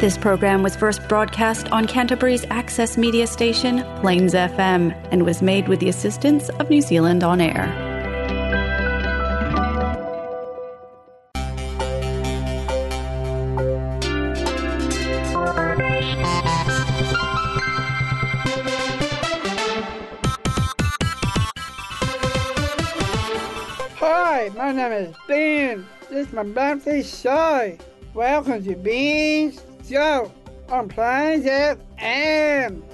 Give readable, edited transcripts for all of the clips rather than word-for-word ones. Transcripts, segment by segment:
This program was first broadcast on Canterbury's access media station, Plains FM, and was made with the assistance of New Zealand On Air. Hi, my name is Ben. This is my birthday show. Welcome to Ben's Show on Plains FM.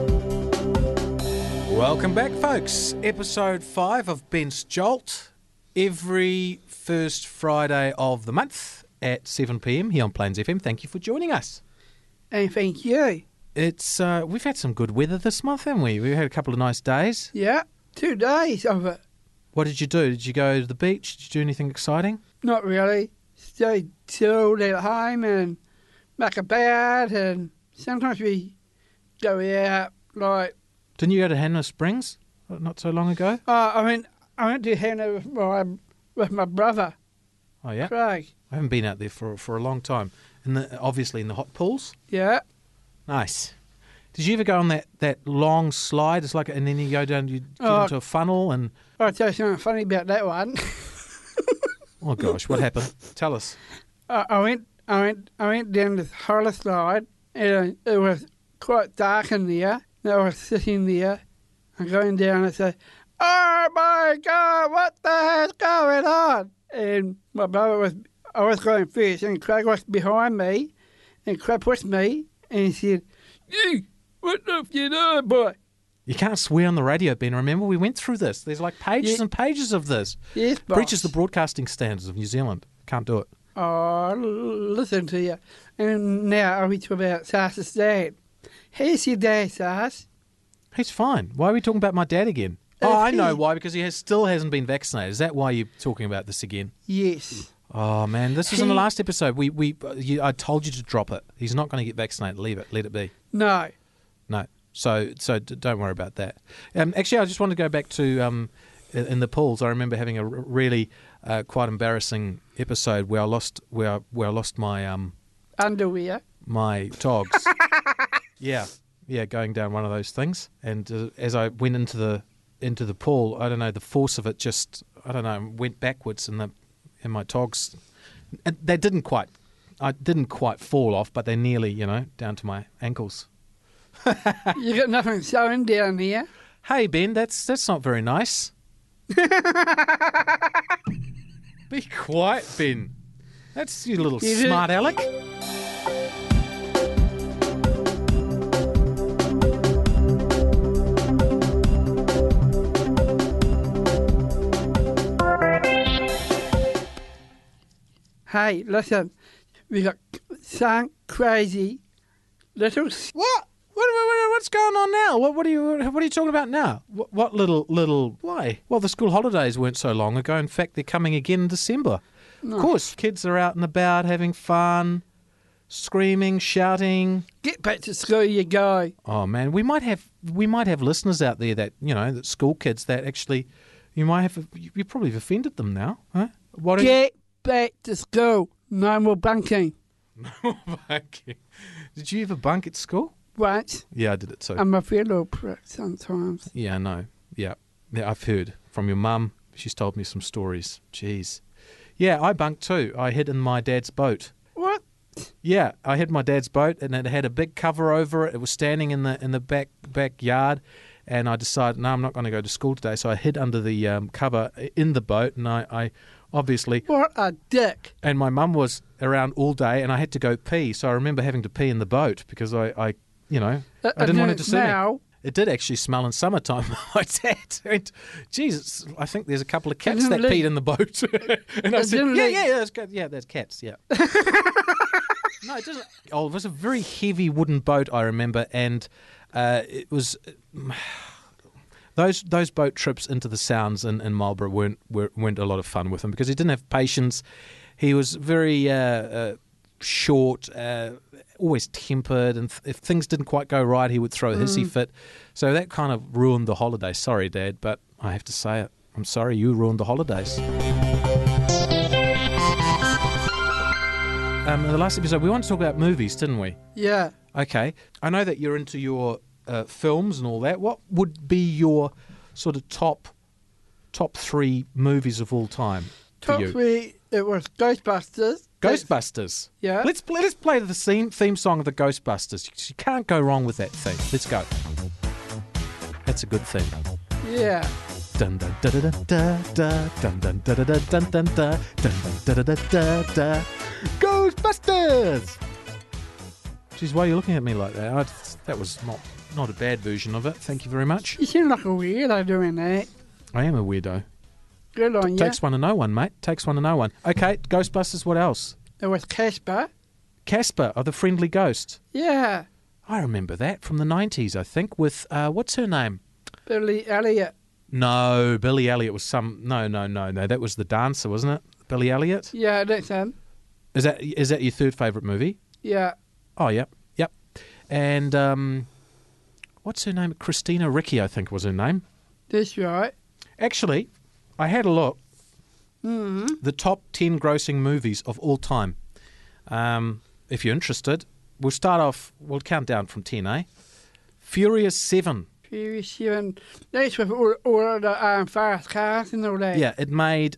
Welcome back, folks. Episode 5 of Ben's Jolt. Every first Friday of the month at 7 p.m. here on Plains FM. Thank you for joining us. And thank you. It's we've had some good weather this month, haven't we? We've had a couple of nice days. Yeah, 2 days of it. What did you do? Did you go to the beach? Did you do anything exciting? Not really. Stay chilled at home and make a bed, and sometimes we go out, like... Didn't you go to Hannah Springs not so long ago? I went to Hannah with my brother, Oh, yeah? Craig. I haven't been out there for a long time. Obviously in the hot pools? Yeah. Nice. Did you ever go on that long slide? It's like, and then you go down, you get into a funnel and... I'll tell you something funny about that one. Oh gosh, what happened? Tell us. I went down this horror slide, and it was quite dark in there. And I was sitting there and going down and said, "Oh my God, what the hell's going on?" And my brother I was going first, and Craig was behind me, and Craig pushed me, and he said, "You, what the f you doing, boy?" You can't swear on the radio, Ben. Remember, we went through this. There's like pages and pages of this. Yes, boss. Breaches the broadcasting standards of New Zealand. Can't do it. Oh, listen to you. And now I'll be talking about Sass's dad. How's your dad, Sass? He's fine. Why are we talking about my dad again? I know why, because he still hasn't been vaccinated. Is that why you're talking about this again? Yes. Oh, man, this was in the last episode. I told you to drop it. He's not going to get vaccinated. Leave it. Let it be. No. No. So don't worry about that. Actually, I just want to go back to in the pools. I remember having a really quite embarrassing episode where I lost my Underwear. my togs. yeah, going down one of those things. And as I went into the pool, I don't know, the force of it just went backwards, and my togs, and I didn't quite fall off, but they nearly down to my ankles. You got nothing showing down here. Hey, Ben, that's not very nice. Be quiet, Ben. That's you little smart aleck. Hey, listen, we got some crazy little... What? What's going on now? What are you talking about now? What little? Why? Well, the school holidays weren't so long ago. In fact, they're coming again in December. No. Of course, kids are out and about having fun, screaming, shouting. Get back to school, you go. Oh man, we might have listeners out there that that school kids that actually you probably have offended them now, huh? Get back to school. No more bunking. No more bunking. Did you ever bunk at school? Once. Yeah, I did it too. I'm a fellow prick sometimes. Yeah, I know. Yeah, I've heard from your mum. She's told me some stories. Jeez. Yeah, I bunked too. I hid in my dad's boat. What? Yeah, I hid my dad's boat, and it had a big cover over it. It was standing in the backyard, and I decided, no, I'm not going to go to school today. So I hid under the cover in the boat, and I obviously... What a dick. And my mum was around all day, and I had to go pee. So I remember having to pee in the boat because I didn't want it to see me. It did actually smell in summertime. My dad went, Jesus, I think there's a couple of cats that peed in the boat. And I said, that's cats, yeah. No, it doesn't. Oh, it was a very heavy wooden boat, I remember, and it was... Those boat trips into the Sounds in Marlborough weren't a lot of fun with him because he didn't have patience. He was very short, always tempered, and if things didn't quite go right, he would throw a hissy fit. So that kind of ruined the holidays. Sorry, Dad, but I have to say it. I'm sorry, you ruined the holidays. in the last episode, we wanted to talk about movies, didn't we? Yeah. Okay. I know that you're into your films and all that. What would be your sort of top 3 movies of all time for you? Top 3, it was Ghostbusters. Ghostbusters. Yeah. Let's play the theme song of the Ghostbusters. You can't go wrong with that theme. Let's go. That's a good theme. Yeah. Dun dun da da da da dun dun da da da dun dun da dun dun da da da da. Ghostbusters. Jeez, why are you looking at me like that? That was not a bad version of it. Thank you very much. You seem like a weirdo doing that. I am a weirdo. Good on you. Takes one to know one, mate. Takes one to know one. Okay, Ghostbusters. What else? There was Casper. Casper, the friendly ghost. Yeah. I remember that from the 90s, I think, with what's her name? Billy Elliot. No, Billy Elliot was some. No. That was the dancer, wasn't it? Billy Elliot. Yeah, that's him. Is that your third favourite movie? Yeah. Oh, yep. And what's her name? Christina Ricci, I think was her name. That's right. Actually, I had a look. Mm-hmm. The top 10 grossing movies of all time. If you're interested, we'll count down from 10, eh? Furious 7. Furious 7. That's with all the fast cars and all that. Yeah, it made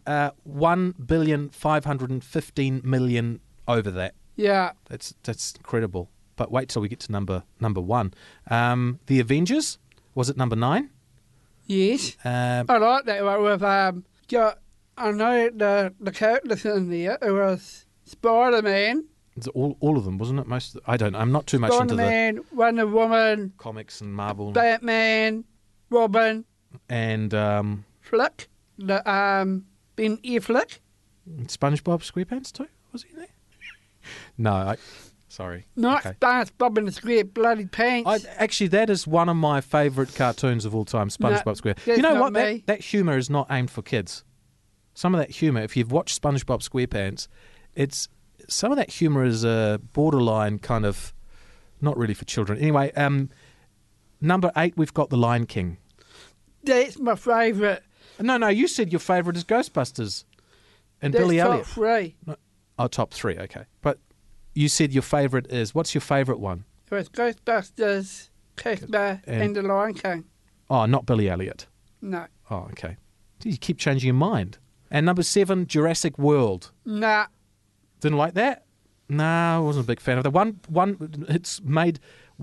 $1,515,000,000 over that. Yeah. That's incredible. But wait till we get to number 1. The Avengers, was it number 9? Yes. I like that one with I know the characters in there. It was Spider-Man. All of them, wasn't it? I don't know. I'm not too much into the Spider-Man, Wonder Woman, comics and Marvel, Batman, Robin, and Flick, Ben Affleck. SpongeBob SquarePants too. Was he there? No, sorry. Not okay. SpongeBob and the Square Bloody Pants. Actually, that is one of my favourite cartoons of all time, SpongeBob SquarePants. You know what? That humour is not aimed for kids. Some of that humour, if you've watched SpongeBob SquarePants, some of that humour is borderline kind of not really for children. Anyway, number 8, we've got The Lion King. That's my favourite. No, you said your favourite is Ghostbusters and That's Billy Elliot. Top 3. No, top 3, okay. But you said your favourite is, what's your favourite one? It was Ghostbusters, Casper, and The Lion King. Oh, not Billy Elliot. No. Oh, okay. You keep changing your mind. And number 7, Jurassic World. Nah. Didn't like that? No, I wasn't a big fan of that. It's made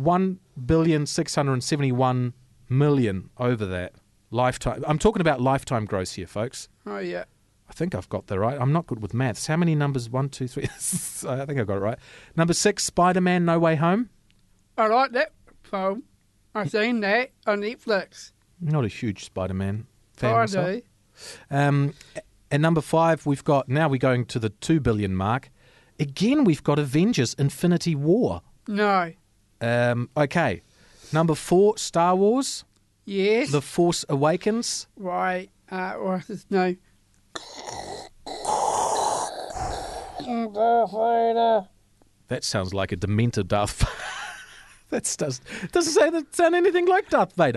$1,671,000,000 over that lifetime. I'm talking about lifetime gross here, folks. Oh yeah. I think I've got that right. I'm not good with maths. How many numbers? 1, 2, 3. I think I've got it right. Number 6, Spider-Man: No Way Home. I like that film. I've seen that on Netflix. Not a huge Spider-Man fan. I do. And number 5, we're going to the 2 billion mark. Again, we've got Avengers: Infinity War. No. Okay. Number 4, Star Wars. Yes. The Force Awakens. Right. What's his name? Darth Vader. That sounds like a demented Darth Vader. Doesn't sound anything like Darth Vader.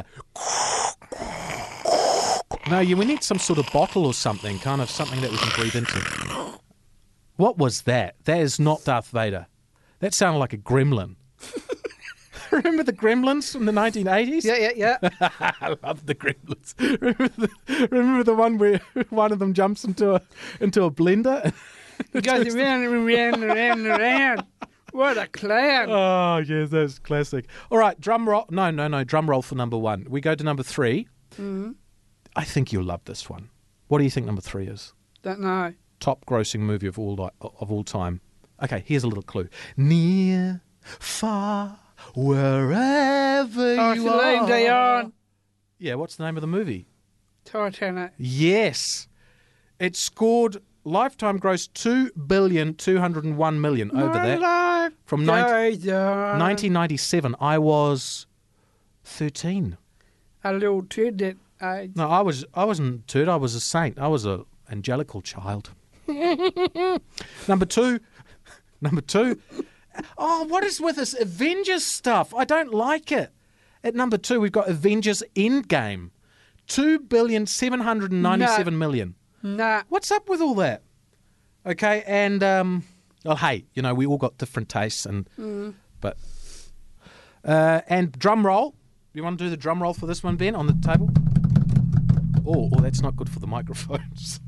No, we need some sort of bottle or something, kind of something that we can breathe into. What was that? That is not Darth Vader. That sounded like a gremlin. Remember the Gremlins from the 1980s? Yeah. I love the Gremlins. Remember the one where one of them jumps into a blender? He goes around and around. What a clown. Oh, yes, that's classic. All right, drum roll. No, drum roll for number 1. We go to number 3. Mm-hmm. I think you'll love this one. What do you think number 3 is? Don't know. Top grossing movie of all time. Okay, here's a little clue. Near, far, wherever you are. Celine Dion. Yeah, what's the name of the movie? Titanic. Yes. It scored lifetime gross $2,201,000,000 over that. Life From 1997. I was 13. A little kid that age. No, I wasn't a turd. I was a saint. I was an angelical child. Number two. Oh, what is with this Avengers stuff? I don't like it. At number 2, we've got Avengers Endgame. $2,797,000,000. Nah. What's up with all that? Okay, and Well, hey, we all got different tastes, but and drum roll. You want to do the drum roll for this one, Ben, on the table? Oh, that's not good for the microphones.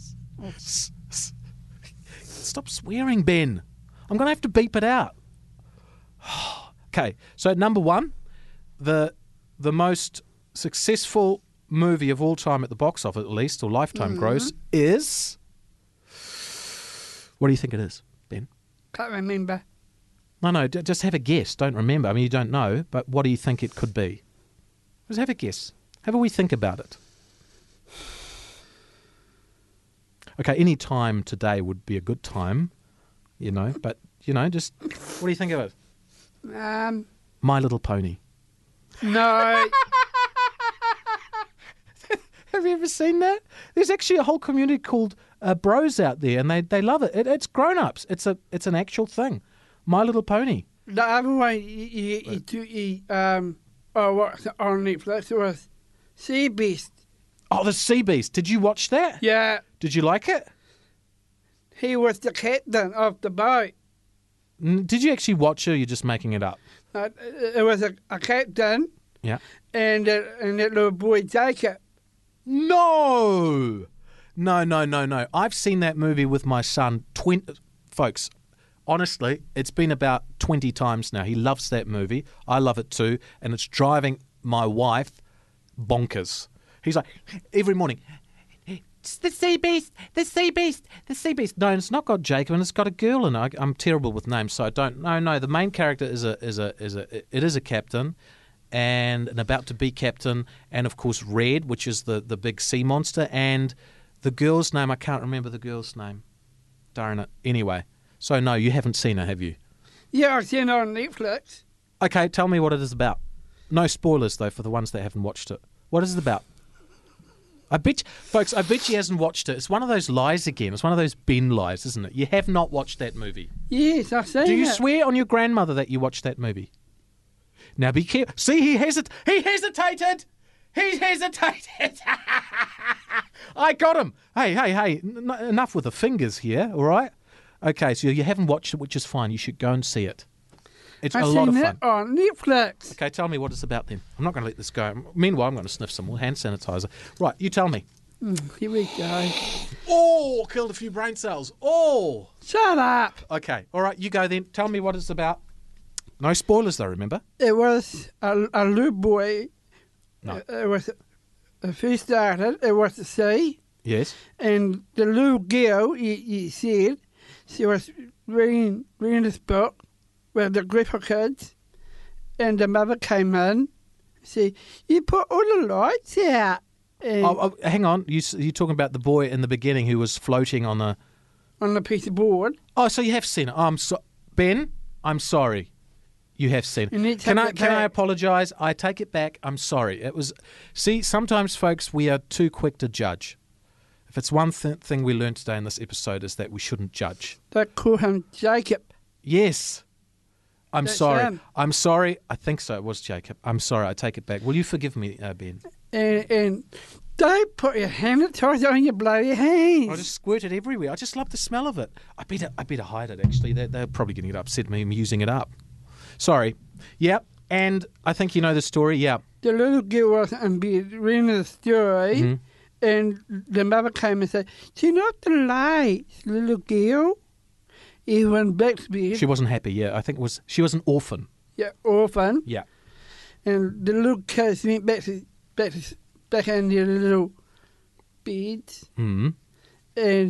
Stop swearing, Ben. I'm going to have to beep it out. Okay, so number one, the most successful movie of all time at the box office, at least, or lifetime gross, is... What do you think it is, Ben? Can't remember. No, just have a guess. Don't remember. I mean, you don't know, but what do you think it could be? Just have a guess. Have a wee think about it. Okay, any time today would be a good time, but, just, what do you think of it? My Little Pony. No. Have you ever seen that? There's actually a whole community called Bros out there, and they love it. It's grown-ups. It's an actual thing. My Little Pony. The other one, what's on Netflix, it was Sea Beast. Oh, the Sea Beast. Did you watch that? Yeah. Did you like it? He was the captain of the boat. Did you actually watch it, or you're just making it up? It was a captain. Yeah. And that little boy Jacob. No. I've seen that movie with my son. Folks, honestly, it's been about 20 times now. He loves that movie. I love it too. And it's driving my wife bonkers. He's like, every morning, it's the Sea Beast, the Sea Beast, the Sea Beast. No, it's not got Jacob, and it's got a girl in it. I'm terrible with names, so I don't. No. The main character is a captain, and an about to be captain, and of course Red, which is the big sea monster, and the girl's name, I can't remember the girl's name. Darn it. Anyway, so no, you haven't seen it, have you? Yeah, I've seen it on Netflix. Okay, tell me what it is about. No spoilers though for the ones that haven't watched it. What is it about? I bet you hasn't watched it. It's one of those lies again. It's one of those Ben lies, isn't it? You have not watched that movie. Yes, I've seen it. Do you swear on your grandmother that you watched that movie? Now be careful. See, he hesitated. He hesitated. I got him. Hey. Enough with the fingers here, all right? Okay, so you haven't watched it, which is fine. You should go and see it. It's a lot of fun. I've seen it on Netflix. Okay, tell me what it's about then. I'm not going to let this go. Meanwhile, I'm going to sniff some more hand sanitizer. Right, you tell me. Here we go. Oh, killed a few brain cells. Oh. Shut up. Okay, all right, you go then. Tell me what it's about. No spoilers though, remember? It was a little boy. No. It was, first started, it was the sea. Yes. And the little girl, he said, she was reading this book with a group of kids, and the mother came in and said, you put all the lights out. Hang on, you're talking about the boy in the beginning who was floating on the piece of board. Oh, so you have seen it. Ben, I'm sorry. You have seen it. Can I apologise? I take it back. I'm sorry. It was. See, sometimes, folks, we are too quick to judge. If it's one thing we learned today in this episode is that we shouldn't judge. They call him Jacob. Yes. That's sorry. Him. I'm sorry. I think so. It was Jacob. I'm sorry. I take it back. Will you forgive me, Ben? And don't put your sanitizer on your bloody hands. I just squirt it everywhere. I just love the smell of it. I better hide it, actually. They're probably going to get upset at me using it up. Sorry. Yep. And I think you know the story. Yeah. The little girl was in bed reading the story, and the mother came and said, "Do you not the lights, little girl?" He went back to bed. She wasn't happy. Yeah, I think she was an orphan. Yeah, orphan. Yeah. And the little kids went back in their little beds. Mm-hmm. And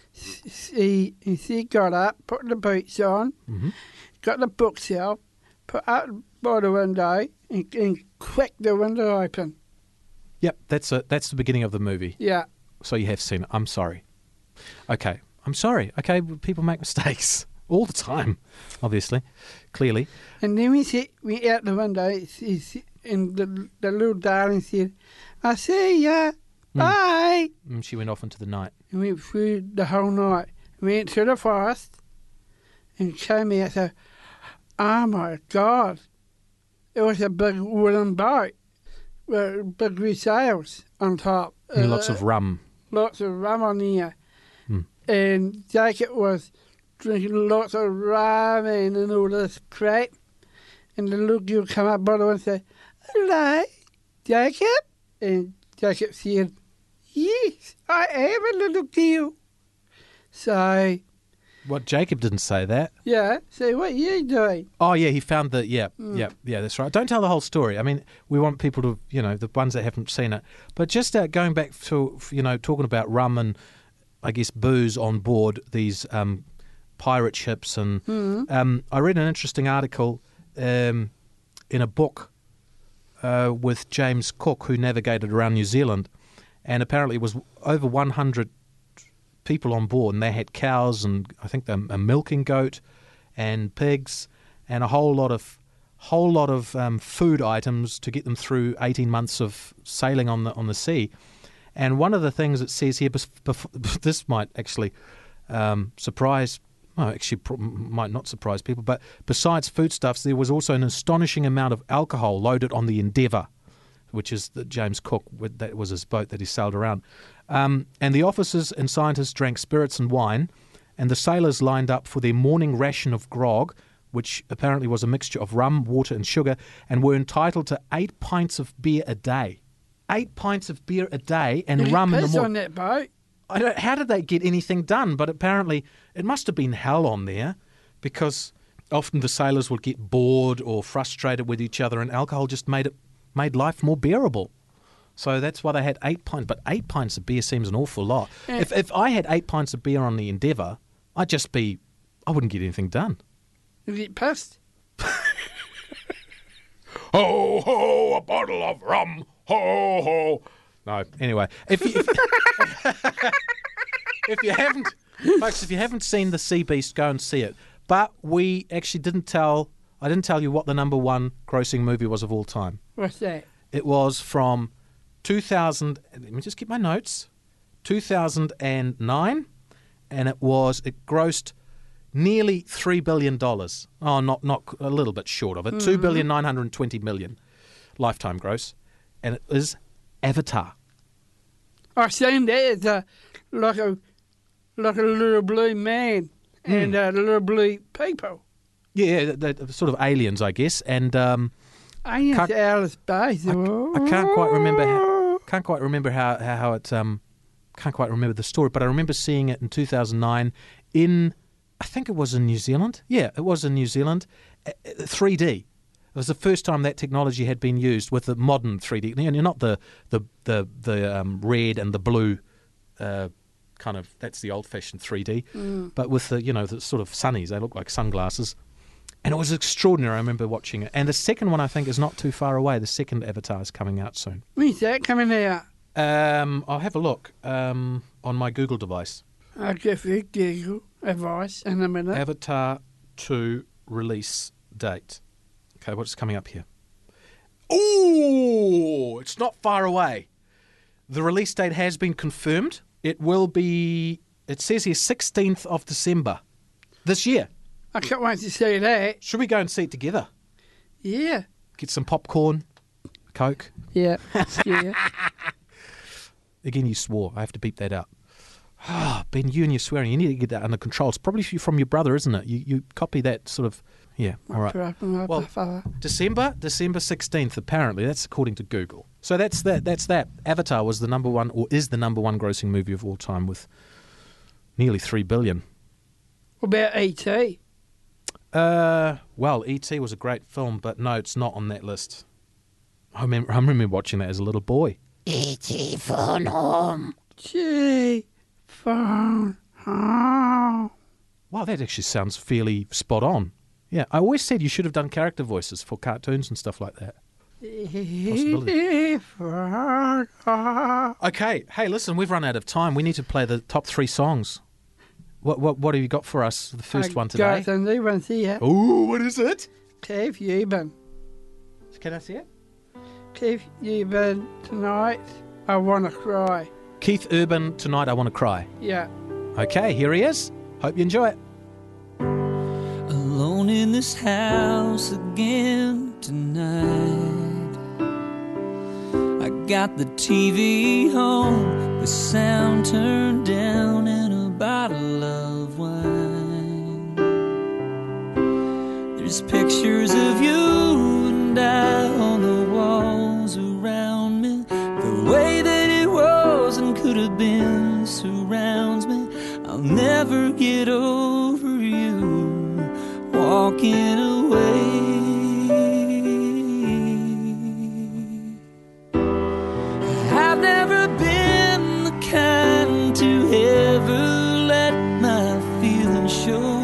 she got up, put the boots on, got the bookshelf, put out by the window, and cracked the window open. Yep, that's the beginning of the movie. Yeah. So you have seen it. I'm sorry. Okay, I'm sorry. Okay, people make mistakes all the time, obviously, clearly. And then we out the window, and the little darling said, "I see ya. Bye." And she went off into the night. And we went through the whole night. We went through the forest and came out. So, oh my God. It was a big wooden boat with big red sails on top. And lots of rum. Lots of rum on there. And Jacob was drinking lots of ramen and all this crap. And the little girl come up by the window and say, "Hello, Jacob?" And Jacob said, "Yes, I am a little girl." So... What, Jacob didn't say that? Yeah, so what are you doing? Oh, yeah, he found the... Yeah, that's right. Don't tell the whole story. I mean, we want people to, the ones that haven't seen it. But just going back to, talking about rum and, I guess, booze on board these pirate ships. And I read an interesting article in a book with James Cook, who navigated around New Zealand. And apparently it was over 100 people on board, and they had cows and I think a milking goat and pigs and a whole lot of food items to get them through 18 months of sailing on the sea. And one of the things it says here, this might actually surprise, well, actually might not surprise people, but besides foodstuffs, there was also an astonishing amount of alcohol loaded on the Endeavour, which is the James Cook, that was his boat that he sailed around. And the officers and scientists drank spirits and wine, and the sailors lined up for their morning ration of grog, which apparently was a mixture of rum, water and sugar, and were entitled to 8 pints of beer a day. 8 pints of beer a day and rum in the morning. On that boat? How did they get anything done? But apparently it must have been hell on there, because often the sailors would get bored or frustrated with each other, and alcohol just made life more bearable. So that's why they had 8 pints. But 8 pints of beer seems an awful lot. Yeah. If I had 8 pints of beer on the Endeavour, I wouldn't get anything done. You'd get pissed. Ho, ho, a bottle of rum. Ho, ho. No, anyway. If you haven't seen The Sea Beast, go and see it. But we actually I didn't tell you what the number one grossing movie was of all time. What's that? It was from 2000, let me just get my notes, 2009, and it grossed nearly $3 billion. Oh, not a little bit short of it. $2,920 million lifetime gross, and it is Avatar. I've seen that. It's like a little blue man and little blue people. Yeah, they're sort of aliens, I guess, and aliens out of space. I can't quite remember how it. Can't quite remember the story, but I remember seeing it in 2009 in, I think it was in New Zealand. Yeah, it was in New Zealand. 3D. It was the first time that technology had been used with the modern 3D. Not the red and the blue kind of, that's the old-fashioned 3D, but with the sort of sunnies. They look like sunglasses. And it was extraordinary. I remember watching it. And the second one, I think, is not too far away. The second Avatar is coming out soon. When's that coming out? I'll have a look on my Google device. I'll give you Google advice in a minute. Avatar 2 release date. Okay, what's coming up here? Oh, it's not far away. The release date has been confirmed. It will be, it says here, 16th of December this year. I can't wait to see that. Should we go and see it together? Yeah. Get some popcorn, Coke. Yeah. Yeah. Again, you swore. I have to beep that out. Oh, Ben, you and your swearing, you need to get that under control. It's probably from your brother, isn't it? You copy that sort of, yeah, all right. Well, December 16th, apparently. That's according to Google. So that's that. Avatar was the number one, or is the number one grossing movie of all time with nearly $3 billion. What about E.T.? Well, E.T. was a great film, but no, it's not on that list. I remember watching that as a little boy. E.T. phone home. Gee, phone home. Wow, that actually sounds fairly spot on. Yeah, I always said you should have done character voices for cartoons and stuff like that. Okay, hey, listen, we've run out of time. We need to play the top 3 songs. What have you got for us? The first one today. Got a new one here. Oh, what is it? Keith Urban. Can I see it? Keith Urban, Tonight I Wanna Cry. Keith Urban, Tonight I Wanna Cry. Yeah. Okay, here he is. Hope you enjoy it. Alone in this house again tonight. I got the TV on, the sound turned down, and a bottle of wine. There's pictures of you and I on the walls around me. The way that it was and could have been surrounds me. I'll never get over you walking away. I've never been the kind to ever let my feelings show.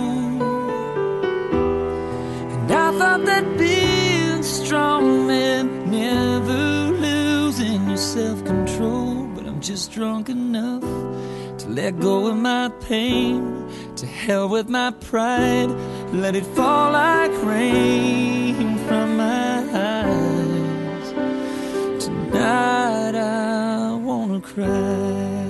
And I thought that being strong meant never losing your self-control. But I'm just drunk enough to let go of my pain. To hell with my pride, let it fall like rain from my eyes. Tonight I wanna cry.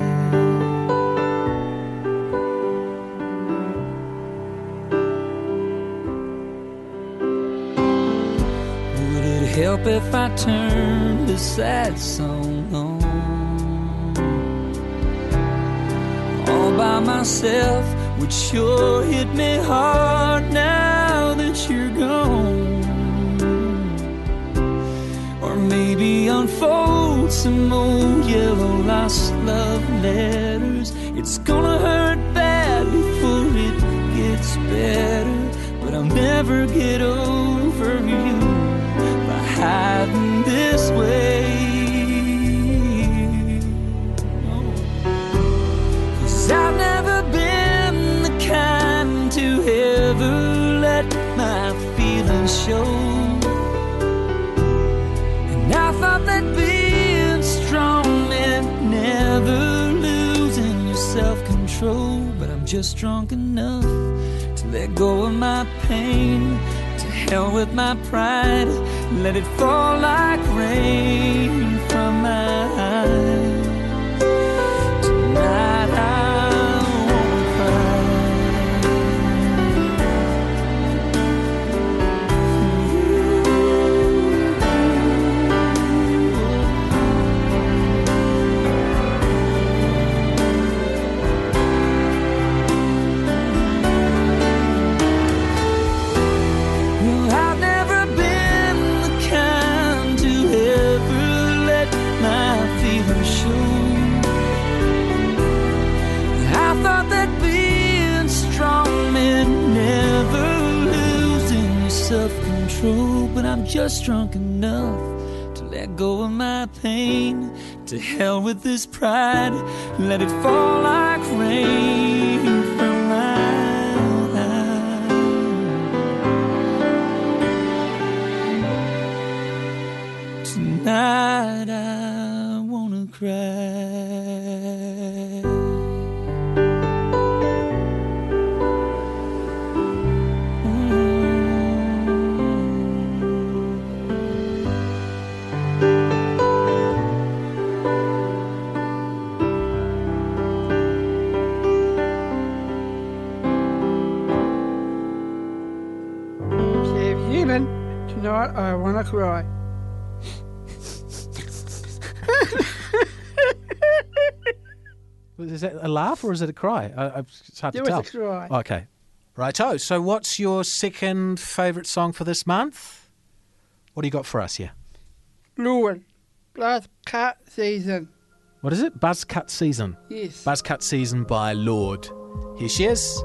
Would it help if I turned this sad song on? All by myself would sure hit me hard now that you're gone. Or maybe unfold some old yellow lost love letters. It's gonna hurt bad before it gets better, but I'll never get over you by hiding this way. 'Cause I've never been the kind to ever let my feelings show. And I thought that being strong meant never losing your self-control. But I'm just drunk enough to let go of my pain. To hell with my pride, let it fall like rain from my eyes. Tonight I self-control, but I'm just drunk enough to let go of my pain. To hell with this pride, let it fall like rain from my eyes. Tonight I wanna cry. Tonight I wanna cry. Is that a laugh or is it a cry? It's hard to tell. It was a cry. Okay. Righto. So what's your second favourite song for this month? What do you got for us here? Lord, Buzz Cut Season. What is it? Buzz Cut Season. Yes. Buzz Cut Season by Lorde. Here she is.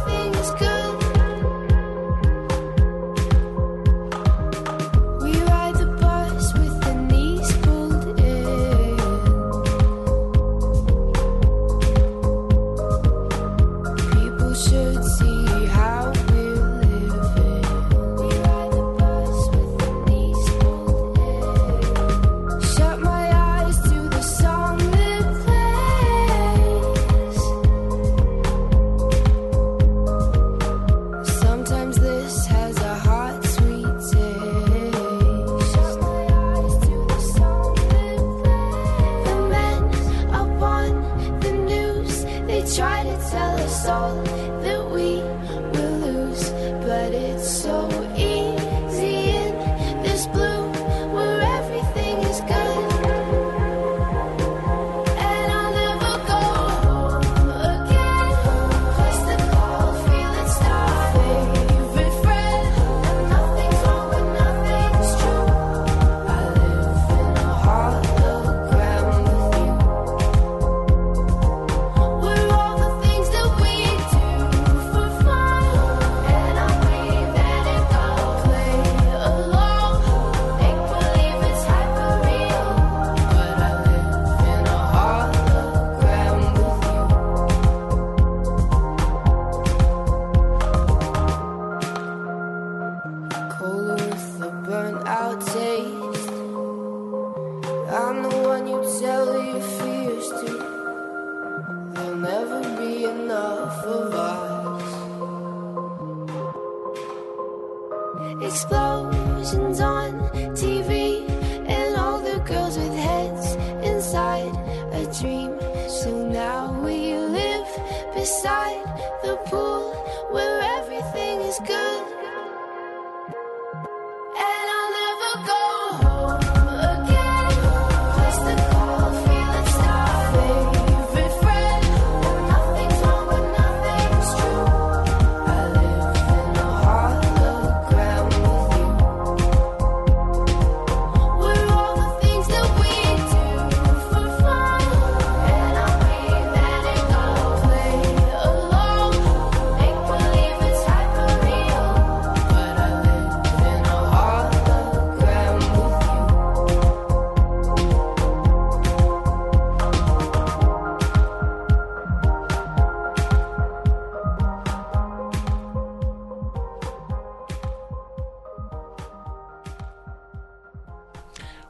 We ride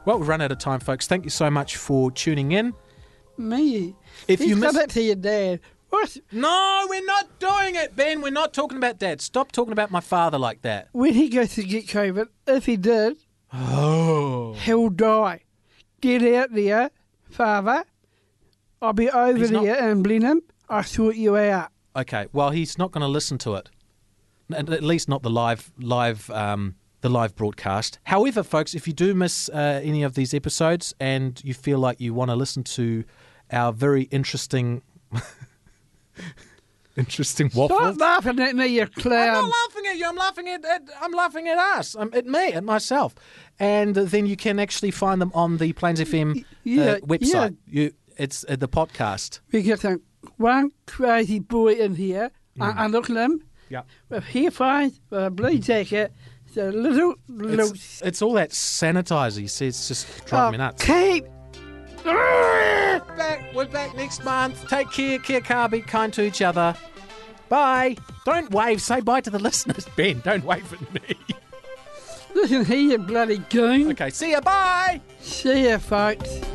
Well, we've run out of time, folks. Thank you so much for tuning in. Me? If you miss it to your dad. What? No, we're not doing it, Ben. We're not talking about Dad. Stop talking about my father like that. When he goes to get COVID, if he did, he'll die. Get out there, Father. I'll be over there in Blenheim. I'll sort you out. Okay, well, he's not going to listen to it. At least not the live broadcast. However, folks, if you do miss any of these episodes and you feel like you want to listen to our very interesting waffle. Stop laughing at me, you clown. I'm not laughing at you. I'm laughing at us. At me, at myself. And then you can actually find them on the Plains FM website. Yeah. It's the podcast. We get one crazy boy in here. I look at him. Yeah. With hairphones, with a blue jacket. It's a little. It's all that sanitizer. You see, it's just driving me nuts. Keep. We're back next month. Take care. Kia kaha, be kind to each other. Bye. Don't wave. Say bye to the listeners, Ben. Don't wave at me. Listen here, you bloody goon. Okay, see ya. Bye. See ya, folks.